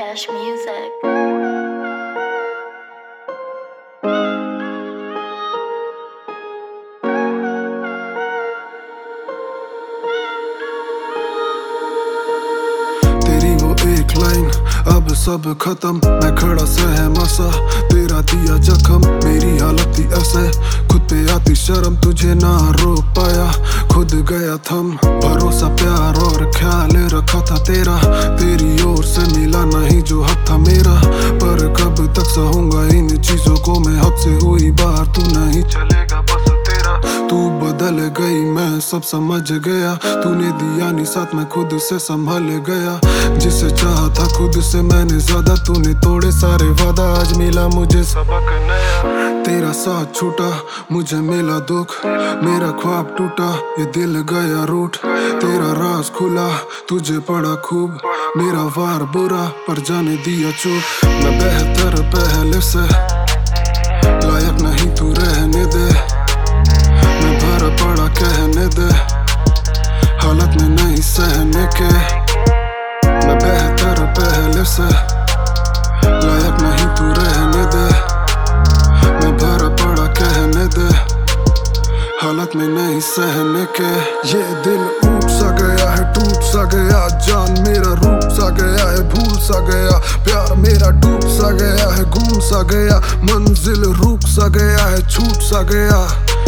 Music. तेरी वो एक लाइन अब सब खत्म, मैं खड़ा सहमसा तेरा दिया जख्म। मेरी हालत थी ऐसे खुद पे आती शर्म, तुझे ना रोक पाया खुद गया थम। भरोसा प्यार और ख्याल रखा था तेरा, तेरी ओर से मिला नहीं जो हक था मेरा। पर कब तक सहूंगा इन चीजों को मैं, हद से हुई बाहर तू नहीं चलेगा बस तेरा। तू बदल गई मैं सब समझ गया, तूने दिया नहीं साथ मैं खुद से संभल गया। जिसे चाहा था खुद से मैंने ज्यादा, तूने तोड़े सारे वादा आज मिला मुझे सबक नया। तेरा साथ छूटा मुझे मिला दुख, मेरा ख्वाब टूटा ये दिल गया रूठ। तेरा राज खुला तुझे पड़ा खूब, मेरा वार बुरा पर जाने दिया चुप। मैं बेहतर पहले से लायक नहीं तू रहने दे, मैं भरा पड़ा कहने दे हालत में नहीं सहने के। मैं बेहतर पहले से लायक नहीं तू रहने दे, मैं भरा पड़ा कहने दे हालत में नहीं सहने के। ये दिल उठ सा गया है टूट सा गया, जान मेरा रूप सा गया है भूल सा गया। प्यार मेरा डूब सा गया है घूम सा गया, मंजिल रुक सा गया है छूट सा गया।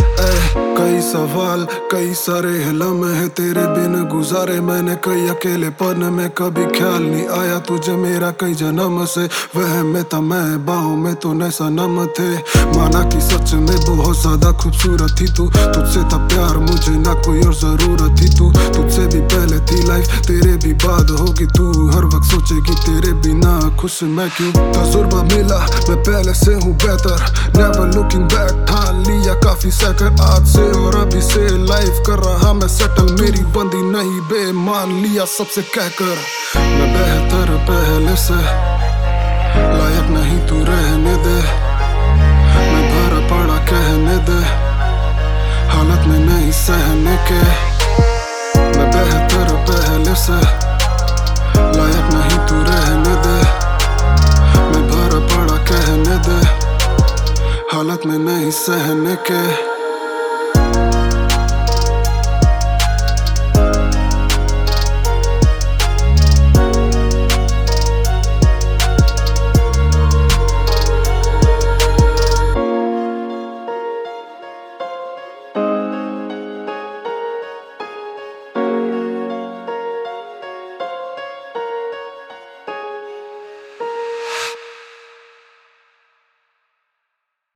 कई सवाल कई सारे लम्हे हैं तेरे बिन गुजारे मैंने, कई अकेलेपन में कभी ख्याल नहीं आया तुझे मेरा कई जन्म से। वह में था मैं बाहों में तो न सनम थे, माना कि सच में बहुत ज्यादा खूबसूरत थी तू। तुझसे था प्यार मुझे ना कोई और जरूरत थी तू, तुझसे भी पहले थी लाइफ तेरे भी बाद होगी तू। हर वक्त सोचेगी तेरे बिना खुश मैं क्यों। तजुर्बा मिला मैं पहले से हूँ बेहतर, नेवर लुकिंग बैक ठान लिया काफी सेकंड आज से और अभी से लाइफ कर रहा मैं सेटल। मेरी बंदी नहीं बे मान लिया सबसे कहकर, मैं बेहतर पहले से लायक नहीं तू रहने दे, मैं भरा पड़ा कहने दे हालत में नहीं सहने के। मैं बेहतर पहले से लायक नहीं तू रहने दे, मैं भरा पड़ा कहने दे हालत में नहीं सहने के।